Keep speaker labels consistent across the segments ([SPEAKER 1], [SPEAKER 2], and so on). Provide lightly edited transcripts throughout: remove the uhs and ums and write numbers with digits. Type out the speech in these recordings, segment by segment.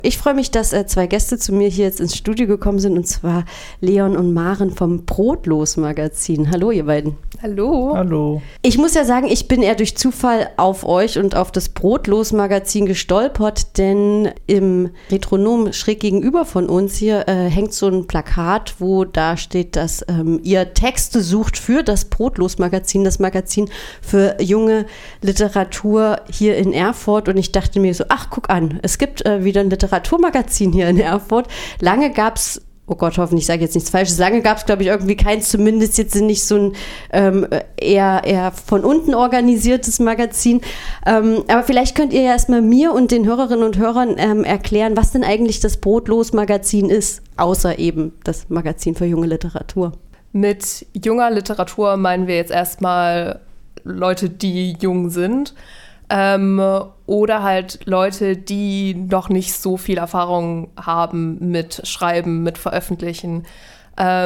[SPEAKER 1] Ich freue mich, dass zwei Gäste zu mir hier jetzt ins Studio gekommen sind, und zwar Leon und Maren vom Brotlos-Magazin. Hallo, ihr beiden.
[SPEAKER 2] Hallo.
[SPEAKER 3] Hallo.
[SPEAKER 1] Ich muss ja sagen, ich bin eher durch Zufall auf euch und auf das Brotlos-Magazin gestolpert, denn im Retronom schräg gegenüber von uns hier hängt so ein Plakat, wo da steht, dass ihr Texte sucht für das Brotlos-Magazin, das Magazin für junge Literatur hier in Erfurt. Und ich dachte mir so, ach, guck an, es gibt wieder ein Literaturmagazin hier in Erfurt. Lange gab es, oh Gott, hoffentlich sage ich jetzt nichts Falsches, lange gab es, glaube ich, irgendwie keins, zumindest jetzt nicht so ein eher von unten organisiertes Magazin. Aber vielleicht könnt ihr ja erstmal mir und den Hörerinnen und Hörern erklären, was denn eigentlich das Brotlos-Magazin ist, außer eben das Magazin für junge Literatur.
[SPEAKER 2] Mit junger Literatur meinen wir jetzt erstmal Leute, die jung sind. Oder halt Leute, die noch nicht so viel Erfahrung haben mit Schreiben, mit Veröffentlichen. Da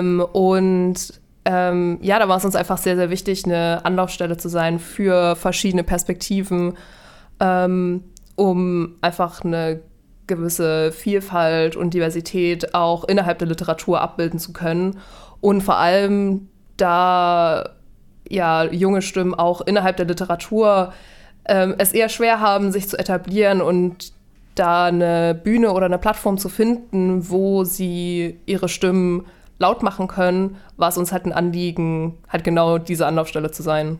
[SPEAKER 2] war es uns einfach sehr, sehr wichtig, eine Anlaufstelle zu sein für verschiedene Perspektiven, um einfach eine gewisse Vielfalt und Diversität auch innerhalb der Literatur abbilden zu können. Und vor allem, da junge Stimmen auch innerhalb der Literatur es eher schwer haben, sich zu etablieren und da eine Bühne oder eine Plattform zu finden, wo sie ihre Stimmen laut machen können, war es uns halt ein Anliegen, halt genau diese Anlaufstelle zu sein.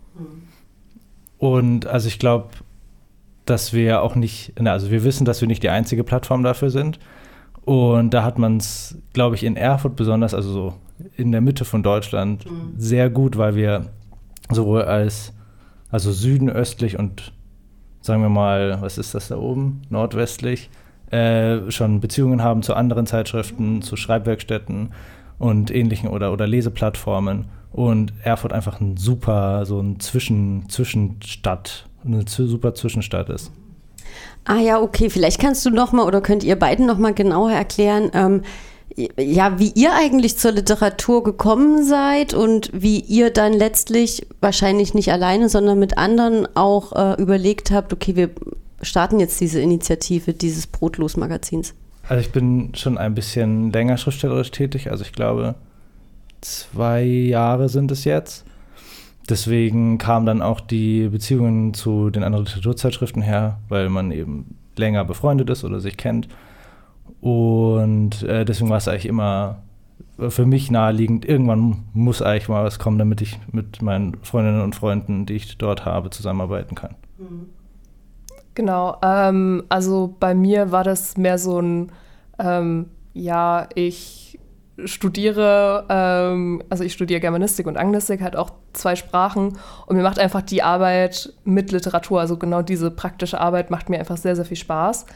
[SPEAKER 3] Und also ich glaube, dass wir auch nicht, also wir wissen, dass wir nicht die einzige Plattform dafür sind. Und da hat man es, glaube ich, in Erfurt besonders, also so in der Mitte von Deutschland, sehr gut, weil wir sowohl also Süden, östlich und sagen wir mal, was ist das da oben, nordwestlich, schon Beziehungen haben zu anderen Zeitschriften, zu Schreibwerkstätten und ähnlichen oder Leseplattformen. Und Erfurt einfach eine super Zwischenstadt ist.
[SPEAKER 1] Ah ja, okay, vielleicht kannst du noch mal oder könnt ihr beiden noch mal genauer erklären, wie ihr eigentlich zur Literatur gekommen seid und wie ihr dann letztlich, wahrscheinlich nicht alleine, sondern mit anderen auch überlegt habt, okay, wir starten jetzt diese Initiative dieses Brotlos-Magazins.
[SPEAKER 3] Also ich bin schon ein bisschen länger schriftstellerisch tätig, also ich glaube 2 Jahre sind es jetzt. Deswegen kamen dann auch die Beziehungen zu den anderen Literaturzeitschriften her, weil man eben länger befreundet ist oder sich kennt. Und deswegen war es eigentlich immer für mich naheliegend, irgendwann muss eigentlich mal was kommen, damit ich mit meinen Freundinnen und Freunden, die ich dort habe, zusammenarbeiten kann.
[SPEAKER 2] Genau, also bei mir war das mehr so ein, ich studiere, ich studiere Germanistik und Anglistik, halt auch 2 Sprachen, und mir macht einfach die Arbeit mit Literatur, also genau diese praktische Arbeit macht mir einfach sehr, sehr viel Spaß.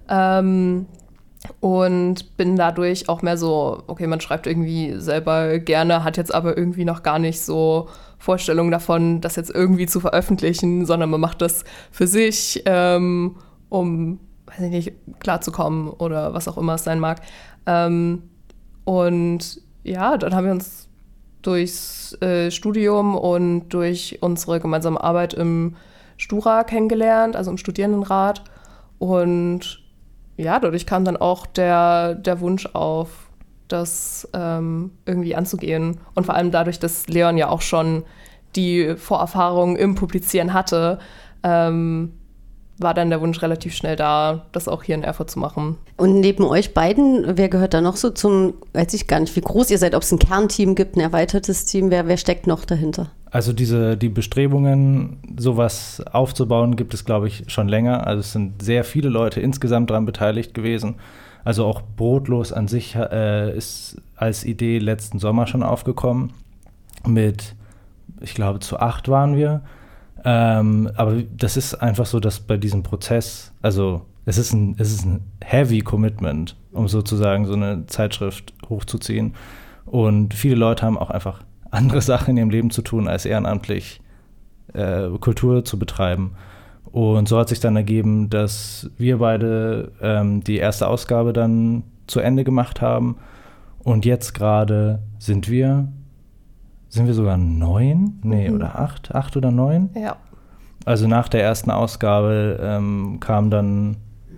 [SPEAKER 2] Und bin dadurch auch mehr so, okay, man schreibt irgendwie selber gerne, hat jetzt aber irgendwie noch gar nicht so Vorstellungen davon, das jetzt irgendwie zu veröffentlichen, sondern man macht das für sich, um, weiß ich nicht, klarzukommen oder was auch immer es sein mag. Dann haben wir uns durchs Studium und durch unsere gemeinsame Arbeit im Stura kennengelernt, also im Studierendenrat. Und dadurch kam dann auch der Wunsch auf, das irgendwie anzugehen. Und vor allem dadurch, dass Leon ja auch schon die Vorerfahrung im Publizieren hatte, war dann der Wunsch relativ schnell da, das auch hier in Erfurt zu machen.
[SPEAKER 1] Und neben euch beiden, wer gehört da noch so zum, weiß ich gar nicht, wie groß ihr seid, ob es ein Kernteam gibt, ein erweitertes Team, wer steckt noch dahinter?
[SPEAKER 3] Also die Bestrebungen, sowas aufzubauen, gibt es, glaube ich, schon länger. Also es sind sehr viele Leute insgesamt daran beteiligt gewesen. Also auch Brotlos an sich ist als Idee letzten Sommer schon aufgekommen. Ich glaube, zu 8 waren wir. Aber das ist einfach so, dass bei diesem Prozess, also es ist ein heavy Commitment, um sozusagen so eine Zeitschrift hochzuziehen. Und viele Leute haben auch einfach andere Sachen in ihrem Leben zu tun, als ehrenamtlich Kultur zu betreiben. Und so hat sich dann ergeben, dass wir beide die erste Ausgabe dann zu Ende gemacht haben. Und jetzt gerade sind wir sogar 9? Nee, oder 8? 8 oder 9?
[SPEAKER 2] Ja.
[SPEAKER 3] Also nach der ersten Ausgabe kam dann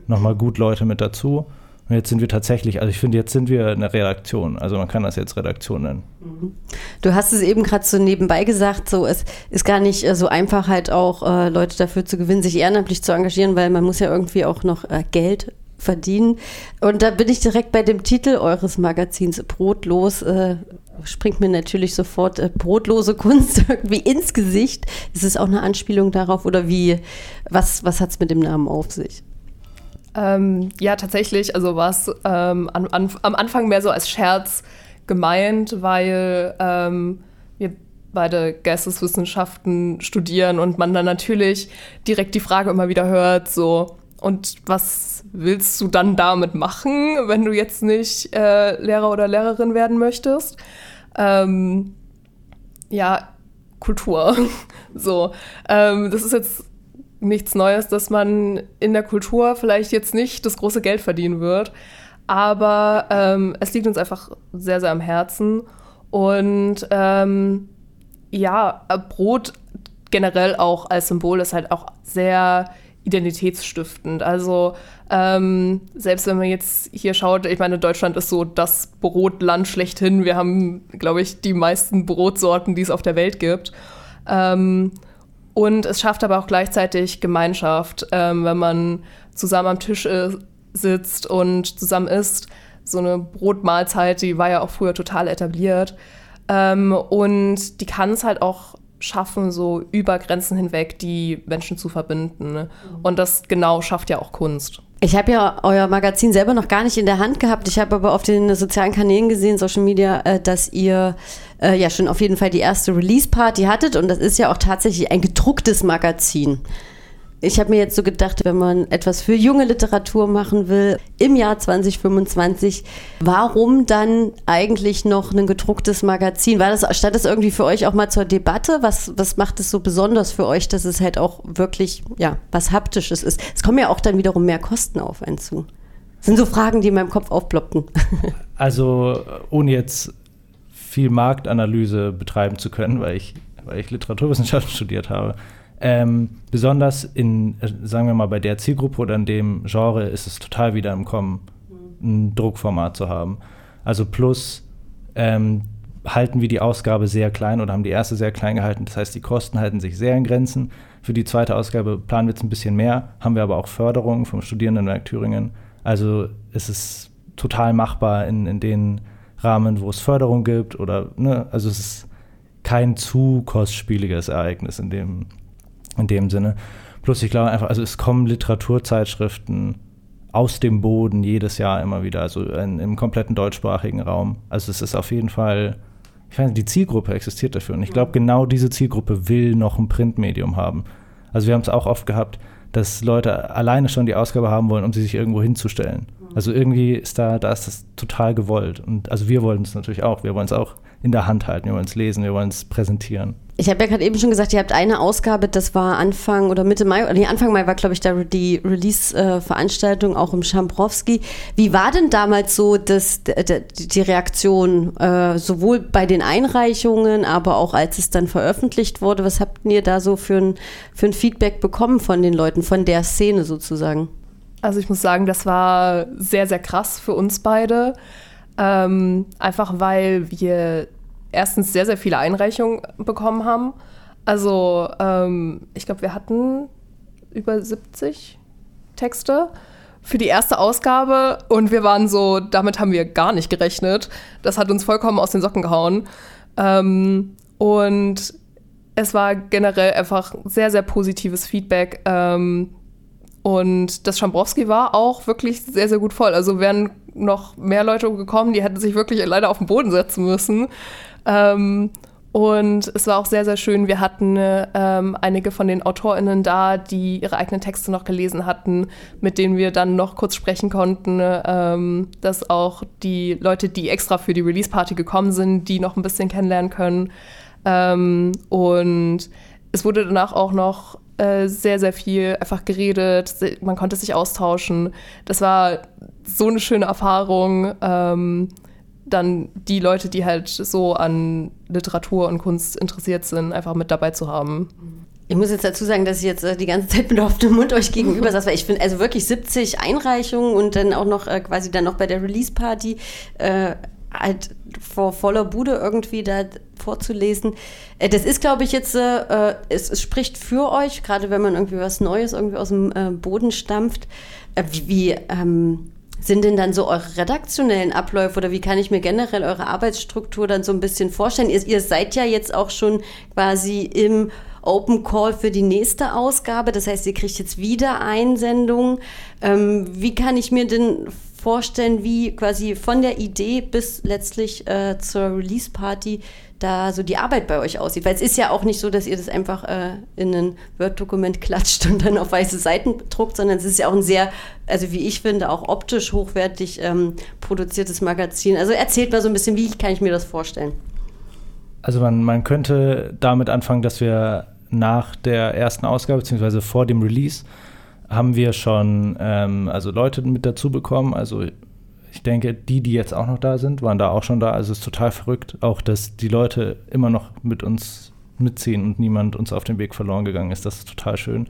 [SPEAKER 3] nochmal gut Leute mit dazu. Und jetzt sind wir tatsächlich, also ich finde, jetzt sind wir eine Redaktion. Also man kann das jetzt Redaktion nennen.
[SPEAKER 1] Du hast es eben gerade so nebenbei gesagt, so es ist gar nicht so einfach halt auch Leute dafür zu gewinnen, sich ehrenamtlich zu engagieren, weil man muss ja irgendwie auch noch Geld verdienen. Und da bin ich direkt bei dem Titel eures Magazins Brotlos, springt mir natürlich sofort brotlose Kunst irgendwie ins Gesicht. Ist es auch eine Anspielung darauf oder was hat es mit dem Namen auf sich?
[SPEAKER 2] Ja, tatsächlich, also war es am Anfang mehr so als Scherz gemeint, weil wir beide Geisteswissenschaften studieren und man dann natürlich direkt die Frage immer wieder hört, so, und was willst du dann damit machen, wenn du jetzt nicht Lehrer oder Lehrerin werden möchtest? Ja, Kultur. So, das ist jetzt nichts Neues, dass man in der Kultur vielleicht jetzt nicht das große Geld verdienen wird, aber es liegt uns einfach sehr, sehr am Herzen. Und ja, Brot generell auch als Symbol ist halt auch sehr identitätsstiftend. Also selbst wenn man jetzt hier schaut, ich meine, Deutschland ist so das Brotland schlechthin. Wir haben, glaube ich, die meisten Brotsorten, die es auf der Welt gibt. Und es schafft aber auch gleichzeitig Gemeinschaft, wenn man zusammen am Tisch sitzt und zusammen isst. So eine Brotmahlzeit, die war ja auch früher total etabliert. Und die kann es halt auch schaffen, so über Grenzen hinweg die Menschen zu verbinden. Und das genau schafft ja auch Kunst.
[SPEAKER 1] Ich habe ja euer Magazin selber noch gar nicht in der Hand gehabt. Ich habe aber auf den sozialen Kanälen gesehen, Social Media, dass ihr ja schon auf jeden Fall die erste Release-Party hattet. Und das ist ja auch tatsächlich ein gedrucktes Magazin. Ich habe mir jetzt so gedacht, wenn man etwas für junge Literatur machen will im Jahr 2025, warum dann eigentlich noch ein gedrucktes Magazin? Stand das irgendwie für euch auch mal zur Debatte? Was macht es so besonders für euch, dass es halt auch wirklich was Haptisches ist? Es kommen ja auch dann wiederum mehr Kosten auf einen zu. Das sind so Fragen, die in meinem Kopf aufploppten.
[SPEAKER 3] Also ohne jetzt viel Marktanalyse betreiben zu können, weil ich Literaturwissenschaften studiert habe, besonders sagen wir mal, bei der Zielgruppe oder in dem Genre ist es total wieder im Kommen, ein Druckformat zu haben. Also plus halten wir die Ausgabe sehr klein oder haben die erste sehr klein gehalten. Das heißt, die Kosten halten sich sehr in Grenzen. Für die zweite Ausgabe planen wir jetzt ein bisschen mehr, haben wir aber auch Förderung vom Studierendenwerk Thüringen. Also es ist total machbar in den Rahmen, wo es Förderung gibt oder, ne, also es ist kein zu kostspieliges Ereignis in dem Sinne. Plus ich glaube einfach, also es kommen Literaturzeitschriften aus dem Boden jedes Jahr immer wieder, also im kompletten deutschsprachigen Raum. Also es ist auf jeden Fall, ich weiß nicht, die Zielgruppe existiert dafür. Und ich glaube, genau diese Zielgruppe will noch ein Printmedium haben. Also wir haben es auch oft gehabt, dass Leute alleine schon die Ausgabe haben wollen, um sie sich irgendwo hinzustellen. Also irgendwie ist da ist das total gewollt. Und also wir wollen es natürlich auch. Wir wollen es auch in der Hand halten, wir wollen es lesen, wir wollen es präsentieren.
[SPEAKER 1] Ich habe ja gerade eben schon gesagt, ihr habt eine Ausgabe, das war Anfang oder Mitte Mai, Anfang Mai war, glaube ich, die Release-Veranstaltung auch im Schambrowski. Wie war denn damals so die Reaktion, sowohl bei den Einreichungen, aber auch als es dann veröffentlicht wurde? Was habt ihr da so für ein Feedback bekommen von den Leuten, von der Szene sozusagen?
[SPEAKER 2] Also ich muss sagen, das war sehr, sehr krass für uns beide. Einfach weil wir erstens sehr, sehr viele Einreichungen bekommen haben. Also ich glaube, wir hatten über 70 Texte für die erste Ausgabe und wir waren so, damit haben wir gar nicht gerechnet. Das hat uns vollkommen aus den Socken gehauen. Und es war generell einfach sehr, sehr positives Feedback. Und das Schambrowski war auch wirklich sehr, sehr gut voll. Also wären noch mehr Leute gekommen, die hätten sich wirklich leider auf den Boden setzen müssen. Und es war auch sehr, sehr schön. Wir hatten einige von den AutorInnen da, die ihre eigenen Texte noch gelesen hatten, mit denen wir dann noch kurz sprechen konnten, dass auch die Leute, die extra für die Release-Party gekommen sind, die noch ein bisschen kennenlernen können. Und es wurde danach auch noch sehr, sehr viel einfach geredet. Man konnte sich austauschen. Das war so eine schöne Erfahrung. Dann die Leute, die halt so an Literatur und Kunst interessiert sind, einfach mit dabei zu haben.
[SPEAKER 1] Ich muss jetzt dazu sagen, dass ich jetzt die ganze Zeit mit offenem Mund euch gegenüber saß, weil ich finde, also wirklich 70 Einreichungen und dann auch noch quasi dann noch bei der Release-Party halt vor voller Bude irgendwie da vorzulesen. Das ist, glaube ich, jetzt, es spricht für euch, gerade wenn man irgendwie was Neues irgendwie aus dem Boden stampft. Wie sind denn dann so eure redaktionellen Abläufe oder wie kann ich mir generell eure Arbeitsstruktur dann so ein bisschen vorstellen? Ihr seid ja jetzt auch schon quasi im Open Call für die nächste Ausgabe, das heißt, ihr kriegt jetzt wieder Einsendungen. Wie kann ich mir denn vorstellen, wie quasi von der Idee bis letztlich zur Release-Party da so die Arbeit bei euch aussieht? Weil es ist ja auch nicht so, dass ihr das einfach in ein Word-Dokument klatscht und dann auf weiße Seiten druckt, sondern es ist ja auch ein sehr, also wie ich finde, auch optisch hochwertig produziertes Magazin. Also erzählt mal so ein bisschen, wie kann ich mir das vorstellen?
[SPEAKER 3] Also man könnte damit anfangen, dass wir nach der ersten Ausgabe, beziehungsweise vor dem Release, haben wir schon also Leute mit dazu bekommen. Also ich denke, die jetzt auch noch da sind, waren da auch schon da. Also es ist total verrückt, auch dass die Leute immer noch mit uns mitziehen und niemand uns auf den Weg verloren gegangen ist. Das ist total schön.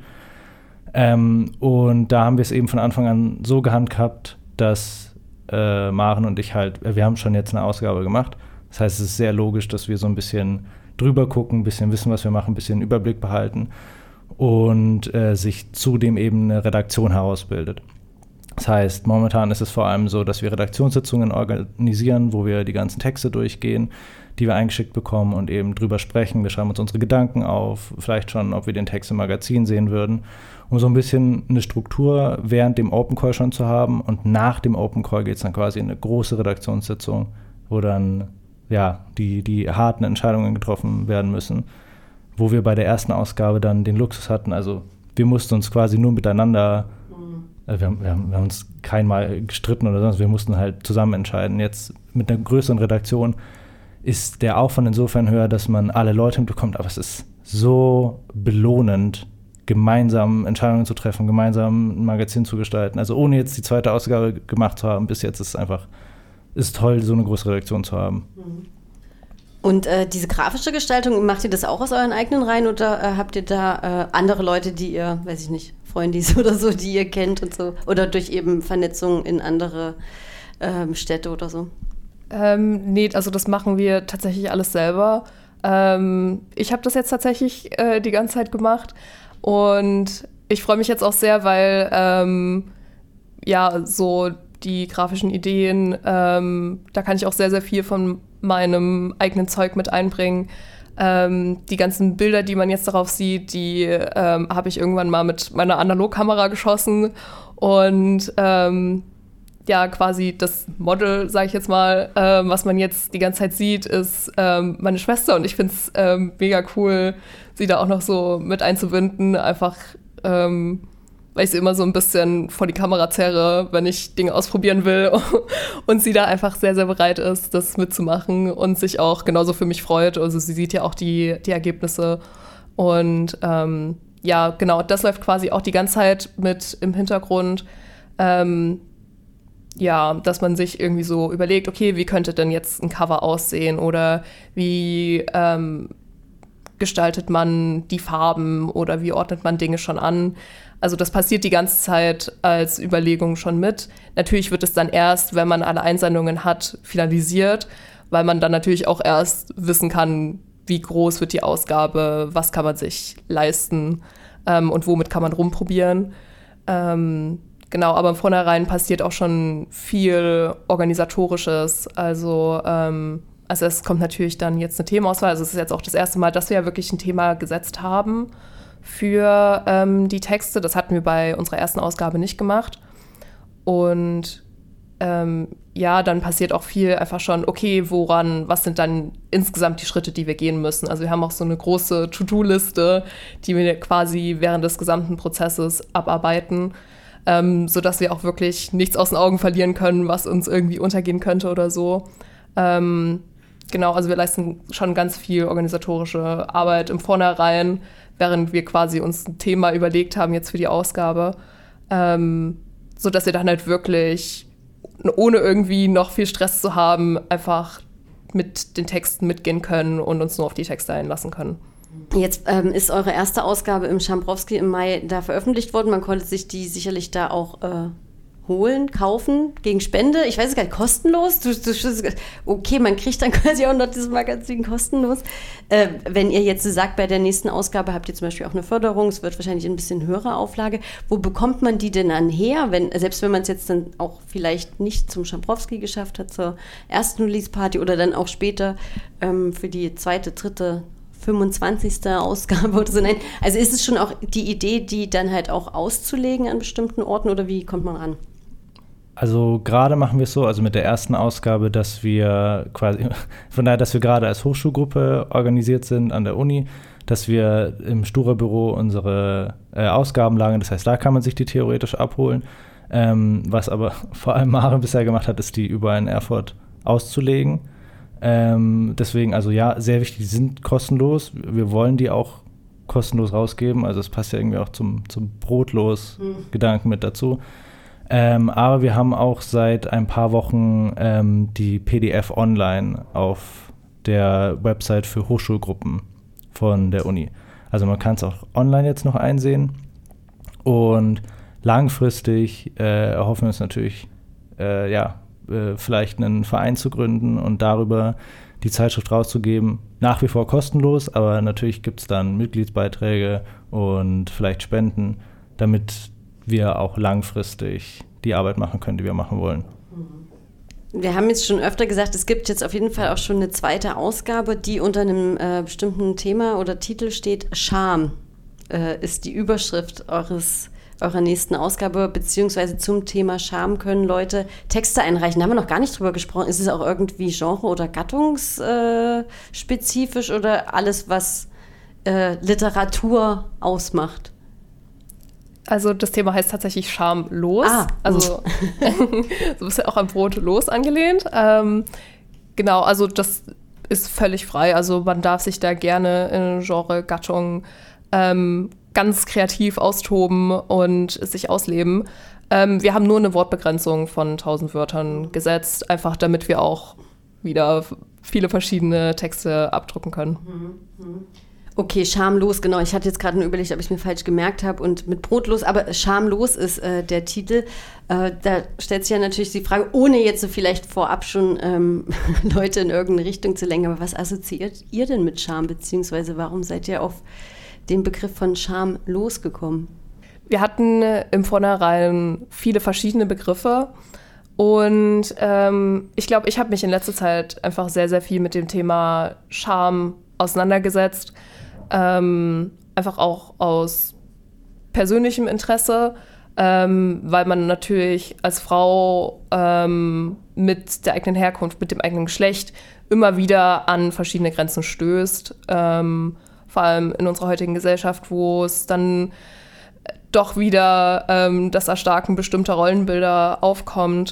[SPEAKER 3] Und da haben wir es eben von Anfang an so gehandhabt, dass Maren und ich halt, wir haben schon jetzt eine Ausgabe gemacht. Das heißt, es ist sehr logisch, dass wir so ein bisschen drüber gucken, ein bisschen wissen, was wir machen, ein bisschen Überblick behalten und sich zudem eben eine Redaktion herausbildet. Das heißt, momentan ist es vor allem so, dass wir Redaktionssitzungen organisieren, wo wir die ganzen Texte durchgehen, die wir eingeschickt bekommen und eben drüber sprechen. Wir schreiben uns unsere Gedanken auf, vielleicht schon, ob wir den Text im Magazin sehen würden, um so ein bisschen eine Struktur während dem Open Call schon zu haben. Und nach dem Open Call geht es dann quasi in eine große Redaktionssitzung, wo dann die harten Entscheidungen getroffen werden müssen, wo wir bei der ersten Ausgabe dann den Luxus hatten. Also wir mussten uns quasi nur miteinander, wir haben uns keinmal gestritten oder sonst, wir mussten halt zusammen entscheiden. Jetzt mit einer größeren Redaktion ist der Aufwand insofern höher, dass man alle Leute mitbekommt, aber es ist so belohnend, gemeinsam Entscheidungen zu treffen, gemeinsam ein Magazin zu gestalten. Also ohne jetzt die zweite Ausgabe gemacht zu haben, bis jetzt ist es einfach toll, so eine große Redaktion zu haben.
[SPEAKER 1] Und diese grafische Gestaltung, macht ihr das auch aus euren eigenen Reihen oder habt ihr da andere Leute, die ihr, weiß ich nicht, Freundis oder so, die ihr kennt und so? Oder durch eben Vernetzung in andere Städte oder so?
[SPEAKER 2] Nee, also das machen wir tatsächlich alles selber. Ich habe das jetzt tatsächlich die ganze Zeit gemacht und ich freue mich jetzt auch sehr, weil so die grafischen Ideen, da kann ich auch sehr, sehr viel von meinem eigenen Zeug mit einbringen. Die ganzen Bilder, die man jetzt darauf sieht, die habe ich irgendwann mal mit meiner Analogkamera geschossen und quasi das Model, sage ich jetzt mal, was man jetzt die ganze Zeit sieht, ist meine Schwester und ich finde es mega cool, sie da auch noch so mit einzubinden, einfach weil ich sie immer so ein bisschen vor die Kamera zerre, wenn ich Dinge ausprobieren will und sie da einfach sehr, sehr bereit ist, das mitzumachen und sich auch genauso für mich freut. Also sie sieht ja auch die Ergebnisse und genau, das läuft quasi auch die ganze Zeit mit im Hintergrund. Dass man sich irgendwie so überlegt, okay, wie könnte denn jetzt ein Cover aussehen oder wie gestaltet man die Farben oder wie ordnet man Dinge schon an. Also das passiert die ganze Zeit als Überlegung schon mit. Natürlich wird es dann erst, wenn man alle Einsendungen hat, finalisiert, weil man dann natürlich auch erst wissen kann, wie groß wird die Ausgabe, was kann man sich leisten und womit kann man rumprobieren. Genau, aber im Vornherein passiert auch schon viel Organisatorisches. Also es kommt natürlich dann jetzt eine Themaauswahl. Also es ist jetzt auch das erste Mal, dass wir ja wirklich ein Thema gesetzt haben für die Texte. Das hatten wir bei unserer ersten Ausgabe nicht gemacht. Und dann passiert auch viel einfach schon, okay, was sind dann insgesamt die Schritte, die wir gehen müssen? Also wir haben auch so eine große To-Do-Liste, die wir quasi während des gesamten Prozesses abarbeiten, sodass wir auch wirklich nichts aus den Augen verlieren können, was uns irgendwie untergehen könnte oder so. Genau, also wir leisten schon ganz viel organisatorische Arbeit im Vornherein, während wir quasi uns ein Thema überlegt haben jetzt für die Ausgabe, sodass wir dann halt wirklich, ohne irgendwie noch viel Stress zu haben, einfach mit den Texten mitgehen können und uns nur auf die Texte einlassen können.
[SPEAKER 1] Jetzt ist eure erste Ausgabe im Schambrowski im Mai da veröffentlicht worden. Man konnte sich die sicherlich da auch holen, kaufen, gegen Spende. Ich weiß es gar nicht, kostenlos? Okay, man kriegt dann quasi auch noch dieses Magazin kostenlos. Wenn ihr jetzt sagt, bei der nächsten Ausgabe habt ihr zum Beispiel auch eine Förderung, es wird wahrscheinlich ein bisschen höhere Auflage. Wo bekommt man die denn dann her? Selbst wenn man es jetzt dann auch vielleicht nicht zum Schambrowski geschafft hat, zur ersten Release-Party oder dann auch später für die zweite, dritte, 25. Ausgabe oder so. Nein, also ist es schon auch die Idee, die dann halt auch auszulegen an bestimmten Orten oder wie kommt man ran?
[SPEAKER 3] Also gerade machen wir es so, also mit der ersten Ausgabe, dass wir quasi, von daher, dass wir gerade als Hochschulgruppe organisiert sind an der Uni, dass wir im Stura-Büro unsere Ausgaben lagern, das heißt, da kann man sich die theoretisch abholen. Was aber vor allem Mare bisher gemacht hat, ist die überall in Erfurt auszulegen. Deswegen, also ja, sehr wichtig, die sind kostenlos. Wir wollen die auch kostenlos rausgeben, also es passt ja irgendwie auch zum Brotlos-Gedanken mit dazu. Aber wir haben auch seit ein paar Wochen die PDF online auf der Website für Hochschulgruppen von der Uni. Also man kann es auch online jetzt noch einsehen. Und langfristig erhoffen wir uns natürlich, vielleicht einen Verein zu gründen und darüber die Zeitschrift rauszugeben. Nach wie vor kostenlos, aber natürlich gibt es dann Mitgliedsbeiträge und vielleicht Spenden, damit wir auch langfristig die Arbeit machen können, die wir machen wollen.
[SPEAKER 1] Wir haben jetzt schon öfter gesagt, es gibt jetzt auf jeden Fall auch schon eine zweite Ausgabe, die unter einem bestimmten Thema oder Titel steht. Scham ist die Überschrift eurer nächsten Ausgabe, beziehungsweise zum Thema Scham können Leute Texte einreichen. Da haben wir noch gar nicht drüber gesprochen. Ist es auch irgendwie genre- oder gattungsspezifisch oder alles, was Literatur ausmacht?
[SPEAKER 2] Also das Thema heißt tatsächlich Schamlos. Also so ist ja auch an Brotlos angelehnt. Genau, also das ist völlig frei. Also man darf sich da gerne in Genre, Gattung ganz kreativ austoben und sich ausleben. Wir haben nur eine Wortbegrenzung von 1000 Wörtern gesetzt, einfach damit wir auch wieder viele verschiedene Texte abdrucken können.
[SPEAKER 1] Okay, schamlos, genau. Ich hatte jetzt gerade nur überlegt, ob ich es mir falsch gemerkt habe und mit brotlos, aber schamlos ist der Titel. Da stellt sich ja natürlich die Frage, ohne jetzt so vielleicht vorab schon Leute in irgendeine Richtung zu lenken, aber was assoziiert ihr denn mit Scham, beziehungsweise warum seid ihr auf den Begriff von Scham losgekommen?
[SPEAKER 2] Wir hatten im Vornherein viele verschiedene Begriffe und ich glaube, ich habe mich in letzter Zeit einfach sehr, sehr viel mit dem Thema Scham auseinandergesetzt. Einfach auch aus persönlichem Interesse, weil man natürlich als Frau mit der eigenen Herkunft, mit dem eigenen Geschlecht immer wieder an verschiedene Grenzen stößt. Vor allem in unserer heutigen Gesellschaft, wo es dann doch wieder das Erstarken bestimmter Rollenbilder aufkommt.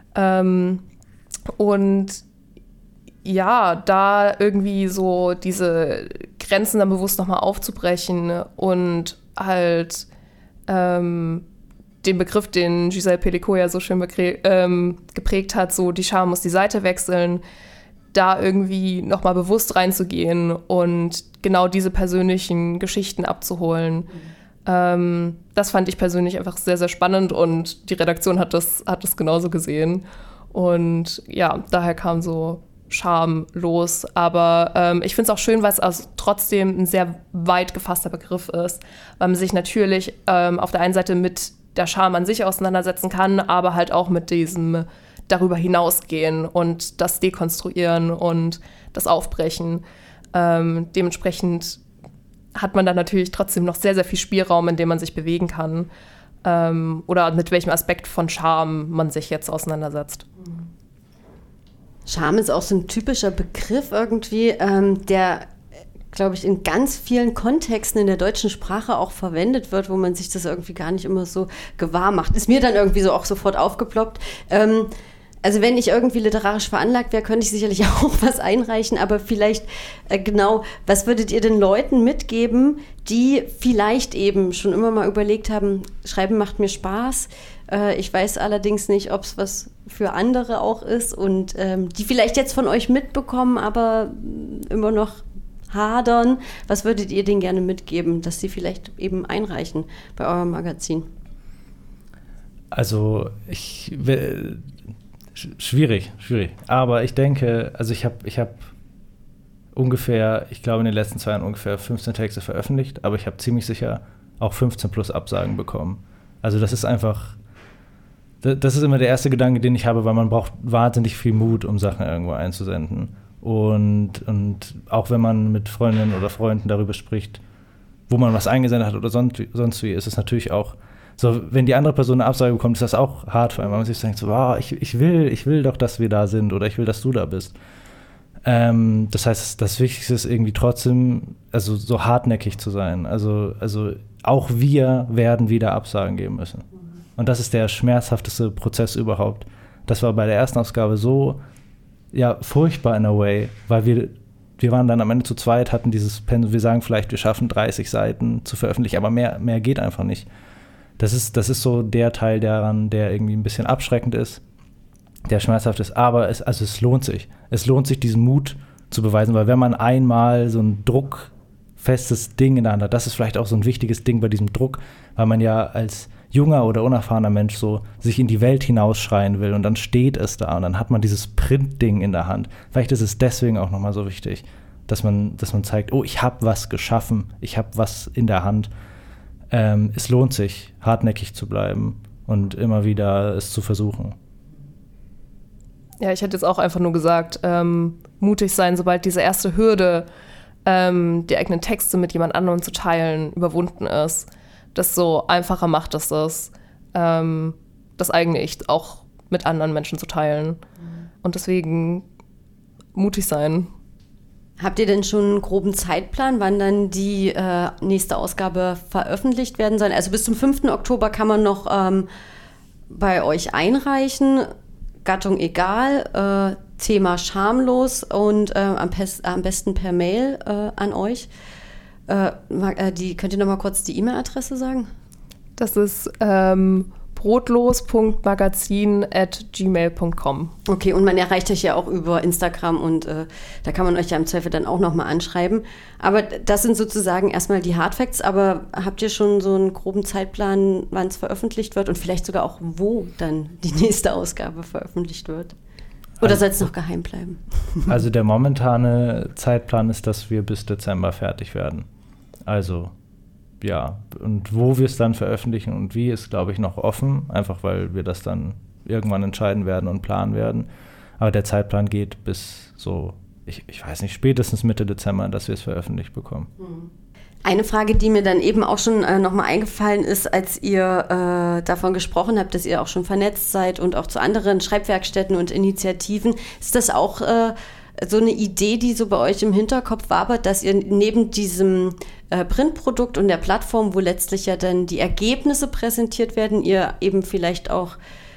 [SPEAKER 2] Und ja, da irgendwie so diese Grenzen dann bewusst nochmal aufzubrechen und halt den Begriff, den Gisèle Pelicot ja so schön geprägt hat, so die Scham muss die Seite wechseln, da irgendwie nochmal bewusst reinzugehen und genau diese persönlichen Geschichten abzuholen. Das fand ich persönlich einfach sehr, sehr spannend und die Redaktion hat das genauso gesehen. Und ja, daher kam so schamlos, aber ich finde es auch schön, weil es also trotzdem ein sehr weit gefasster Begriff ist, weil man sich natürlich auf der einen Seite mit der Scham an sich auseinandersetzen kann, aber halt auch mit diesem darüber hinausgehen und das dekonstruieren und das Aufbrechen. Dementsprechend hat man dann natürlich trotzdem noch sehr, sehr viel Spielraum, in dem man sich bewegen kann oder mit welchem Aspekt von Scham man sich jetzt auseinandersetzt.
[SPEAKER 1] Scham ist auch so ein typischer Begriff irgendwie, der, glaube ich, in ganz vielen Kontexten in der deutschen Sprache auch verwendet wird, wo man sich das irgendwie gar nicht immer so gewahr macht. Ist mir dann irgendwie so auch sofort aufgeploppt. Also wenn ich irgendwie literarisch veranlagt wäre, könnte ich sicherlich auch was einreichen, aber vielleicht genau, was würdet ihr den Leuten mitgeben, die vielleicht eben schon immer mal überlegt haben, Schreiben macht mir Spaß, ich weiß allerdings nicht, ob es was für andere auch ist und die vielleicht jetzt von euch mitbekommen, aber immer noch hadern. Was würdet ihr denen gerne mitgeben, dass sie vielleicht eben einreichen bei eurem Magazin?
[SPEAKER 3] Also schwierig. Aber ich denke, also ich habe ungefähr, ich glaube in den letzten 2 Jahren ungefähr 15 Texte veröffentlicht, aber ich habe ziemlich sicher auch 15 plus Absagen bekommen. Also das ist einfach, das ist immer der erste Gedanke, den ich habe, weil man braucht wahnsinnig viel Mut, um Sachen irgendwo einzusenden. Und auch wenn man mit Freundinnen oder Freunden darüber spricht, wo man was eingesendet hat oder sonst wie, ist es natürlich auch so, wenn die andere Person eine Absage bekommt, ist das auch hart für einen, weil man sich denkt so, wow, ich will doch, dass wir da sind oder ich will, dass du da bist. Das heißt, das Wichtigste ist irgendwie trotzdem, also so hartnäckig zu sein. Also auch wir werden wieder Absagen geben müssen. Und das ist der schmerzhafteste Prozess überhaupt. Das war bei der ersten Ausgabe so, ja, furchtbar in a way, weil wir waren dann am Ende zu zweit, hatten dieses Pensum, wir sagen vielleicht, wir schaffen 30 Seiten zu veröffentlichen, aber mehr geht einfach nicht. Das ist so der Teil daran, der irgendwie ein bisschen abschreckend ist, der schmerzhaft ist, aber es lohnt sich. Es lohnt sich, diesen Mut zu beweisen, weil wenn man einmal so ein druckfestes Ding in der Hand hat, das ist vielleicht auch so ein wichtiges Ding bei diesem Druck, weil man ja als junger oder unerfahrener Mensch so sich in die Welt hinausschreien will und dann steht es da und dann hat man dieses Printding in der Hand. Vielleicht ist es deswegen auch nochmal so wichtig, dass man zeigt, oh, ich habe was geschaffen, ich habe was in der Hand. Es lohnt sich, hartnäckig zu bleiben und immer wieder es zu versuchen.
[SPEAKER 2] Ja, ich hätte jetzt auch einfach nur gesagt, mutig sein, sobald diese erste Hürde, die eigenen Texte mit jemand anderem zu teilen, überwunden ist. Desto einfacher macht es das eigene Ich auch mit anderen Menschen zu teilen. Und deswegen mutig sein.
[SPEAKER 1] Habt ihr denn schon einen groben Zeitplan, wann dann die nächste Ausgabe veröffentlicht werden soll? Also bis zum 5. Oktober kann man noch bei euch einreichen. Gattung egal, Thema schamlos und am besten per Mail an euch. Könnt ihr noch mal kurz die E-Mail-Adresse sagen?
[SPEAKER 2] Das ist brotlos.magazin@gmail.com.
[SPEAKER 1] Okay, und man erreicht euch ja auch über Instagram und da kann man euch ja im Zweifel dann auch nochmal anschreiben. Aber das sind sozusagen erstmal die Hardfacts, aber habt ihr schon so einen groben Zeitplan, wann es veröffentlicht wird und vielleicht sogar auch, wo dann die nächste Ausgabe veröffentlicht wird? Oder soll es noch geheim bleiben?
[SPEAKER 3] Also der momentane Zeitplan ist, dass wir bis Dezember fertig werden. Also ja, und wo wir es dann veröffentlichen und wie, ist, glaube ich, noch offen, einfach weil wir das dann irgendwann entscheiden werden und planen werden. Aber der Zeitplan geht bis so, ich weiß nicht, spätestens Mitte Dezember, dass wir es veröffentlicht bekommen.
[SPEAKER 1] Eine Frage, die mir dann eben auch schon nochmal eingefallen ist, als ihr davon gesprochen habt, dass ihr auch schon vernetzt seid und auch zu anderen Schreibwerkstätten und Initiativen, ist das auch so eine Idee, die so bei euch im Hinterkopf wabert, dass ihr neben diesem Printprodukt und der Plattform, wo letztlich ja dann die Ergebnisse präsentiert werden, ihr eben vielleicht auch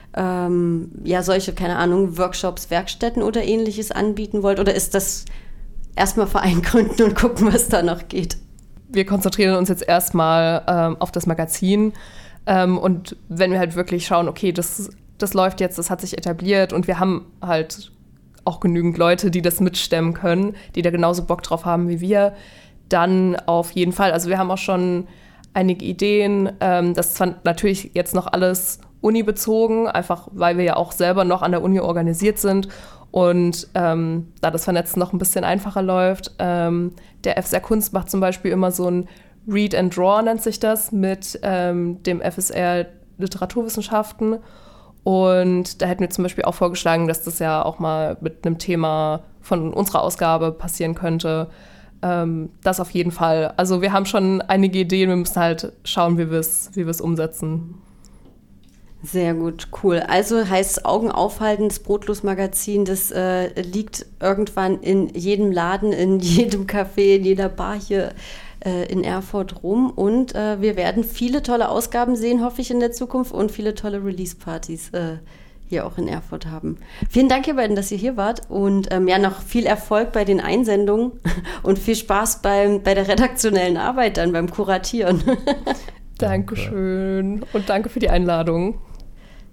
[SPEAKER 1] solche, keine Ahnung, Workshops, Werkstätten oder Ähnliches anbieten wollt? Oder ist das erstmal Verein gründen und gucken, was da noch geht?
[SPEAKER 2] Wir konzentrieren uns jetzt erstmal auf das Magazin und wenn wir halt wirklich schauen, okay, das läuft jetzt, das hat sich etabliert und wir haben halt auch genügend Leute, die das mitstemmen können, die da genauso Bock drauf haben wie wir, dann auf jeden Fall. Also wir haben auch schon einige Ideen, das ist zwar natürlich jetzt noch alles unibezogen, einfach weil wir ja auch selber noch an der Uni organisiert sind und da das Vernetzen noch ein bisschen einfacher läuft. Der FSR Kunst macht zum Beispiel immer so ein Read and Draw, nennt sich das, mit dem FSR Literaturwissenschaften. Und da hätten wir zum Beispiel auch vorgeschlagen, dass das ja auch mal mit einem Thema von unserer Ausgabe passieren könnte. Das auf jeden Fall. Also wir haben schon einige Ideen, wir müssen halt schauen, wie wir es umsetzen.
[SPEAKER 1] Sehr gut, cool. Also heißt Augen aufhalten, das Brotlos-Magazin, das liegt irgendwann in jedem Laden, in jedem Café, in jeder Bar hier in Erfurt rum. Und wir werden viele tolle Ausgaben sehen, hoffe ich, in der Zukunft und viele tolle Release-Partys hier auch in Erfurt haben. Vielen Dank, ihr beiden, dass ihr hier wart und noch viel Erfolg bei den Einsendungen und viel Spaß bei der redaktionellen Arbeit dann, beim Kuratieren.
[SPEAKER 2] Dankeschön und danke für die Einladung.